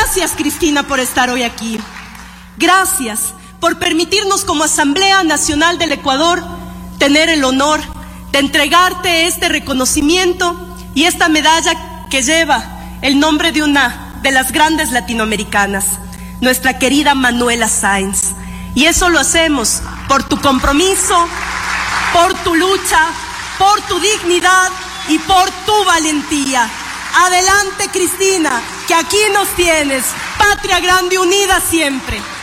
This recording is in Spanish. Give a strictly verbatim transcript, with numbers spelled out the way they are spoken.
Gracias, Cristina, por estar hoy aquí. Gracias por permitirnos como Asamblea Nacional del Ecuador tener el honor de entregarte este reconocimiento y esta medalla que lleva el nombre de una de las grandes latinoamericanas, nuestra querida Manuela Sáenz. Y eso lo hacemos por tu compromiso, por tu lucha, por tu dignidad y por tu valentía. Adelante, Cristina, que aquí nos tienes, patria grande unida siempre.